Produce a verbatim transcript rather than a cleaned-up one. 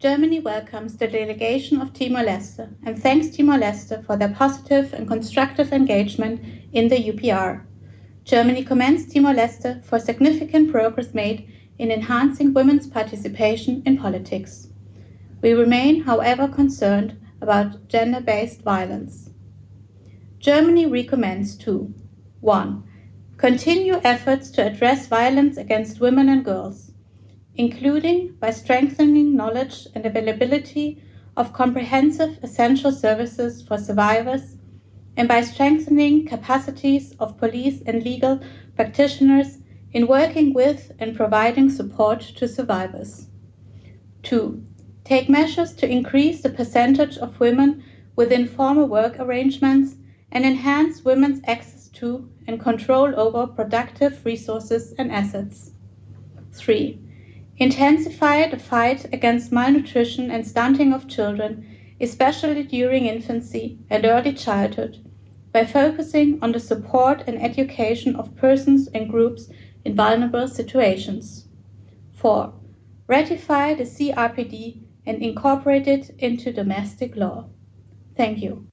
Germany welcomes the delegation of Timor-Leste and thanks Timor-Leste for their positive and constructive engagement in the U P R. Germany commends Timor-Leste for significant progress made in enhancing women's participation in politics. We remain, however, concerned about gender-based violence. Germany recommends to one. Continue efforts to address violence against women and girls, including by strengthening knowledge and availability of comprehensive essential services for survivors and by strengthening capacities of police and legal practitioners in working with and providing support to survivors. Two. Take measures to increase the percentage of women within formal work arrangements and enhance women's access to and control over productive resources and assets. Three. Intensify the fight against malnutrition and stunting of children, especially during infancy and early childhood, by focusing on the support and education of persons and groups in vulnerable situations. Four. Ratify the C R P D and incorporate it into domestic law. Thank you.